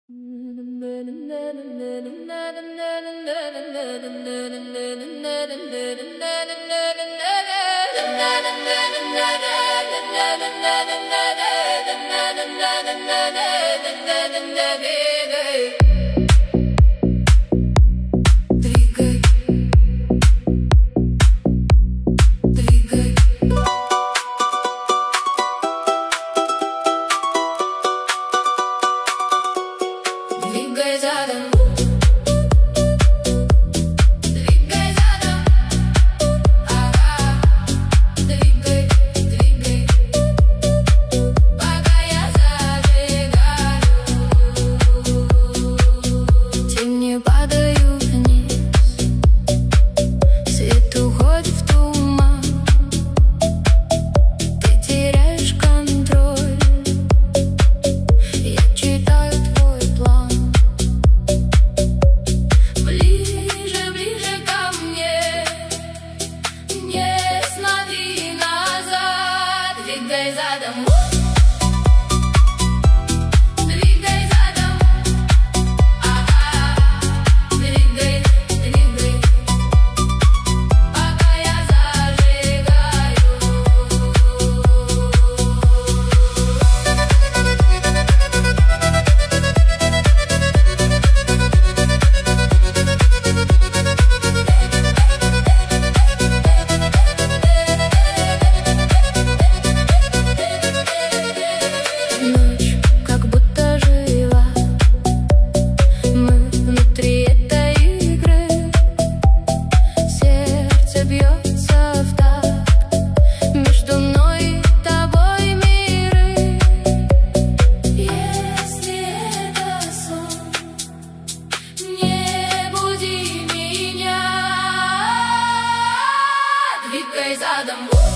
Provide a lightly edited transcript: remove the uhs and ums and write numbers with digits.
Двигай задом. Двигай задом. Двигай задом. Двигай, двигай, пока я зажигаю. Ночь как будто жива, мы внутри этой игры. Сердце бьется в такт, между мной и тобой миры. Если это сон, не буди меня. Двигай задом.